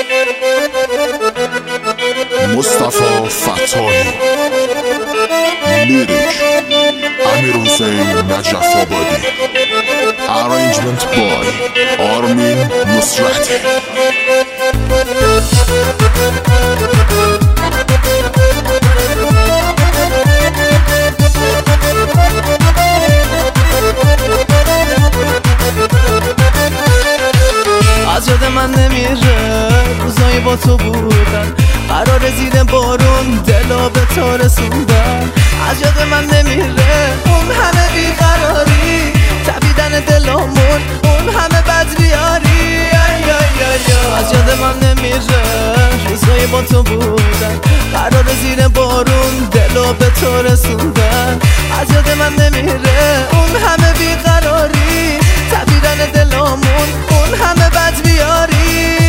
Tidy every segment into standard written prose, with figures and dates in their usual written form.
مصطفی فتاحی، لیریک امیرحسین نجف آبادی، arrangement by آرمین نصرتی. از یاد من نمیره روزایی با تو بودن، قرار زیر بارون دلا به تو رسوندن. از یاد من نمیره اون همه بیقراری، تپیدن دلامون، اون همه بدبیاری. از یاد من نمیره روزایی با تو بودن، قرار زیر بارون دلا به تو رسوندن. از یاد من نمیره اون همه بیقراری، تپیدن دلامون، اون همه بدبیاری.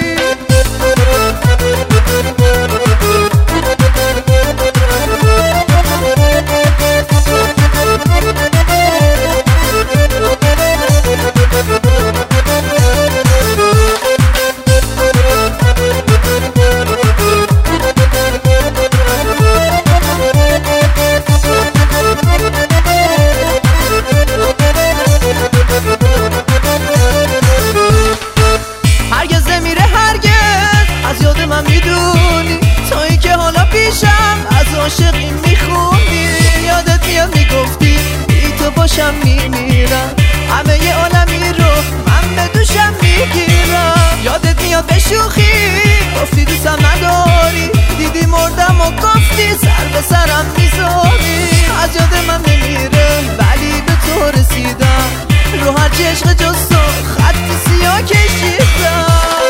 هرگز نمیره هرگز، از یاد من میدونی، تا این که حالا پیشم از عاشقی میخونی. یادت میاد میگفتی بی تو باشم میمیرم، همه یه عالمی رو من به دوشم میگیرم. یادت میاد به شوخی گفتی دوستم نداری، دیدی مردم و گفتی سر به سرم میذاری. از یاد من نمیره ولی به تو رسیدم، رو هر عشق جز تو خط سیاه کشیدم.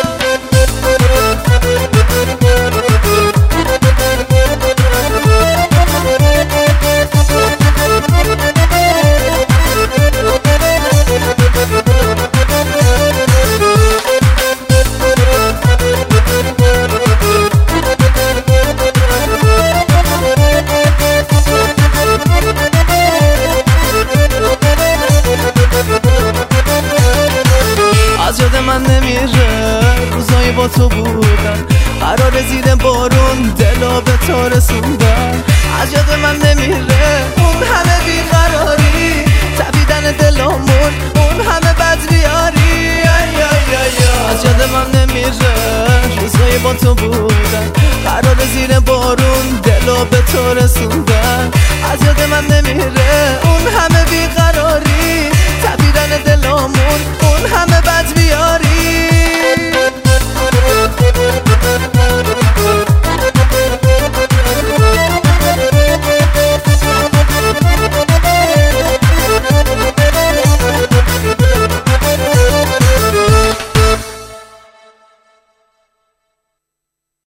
از یاد من نمیره روزایی با تو بودن، قرار زیر بارون دلا به تو رسوندن. از یاد من نمیره اون همه بیقراری، تپیدن دلامون، اون همه بدبیاری. از یاد من نمیره روزایی با تو بودن، قرار زیر بارون دلا به تو رسوندن. از یاد من نمیره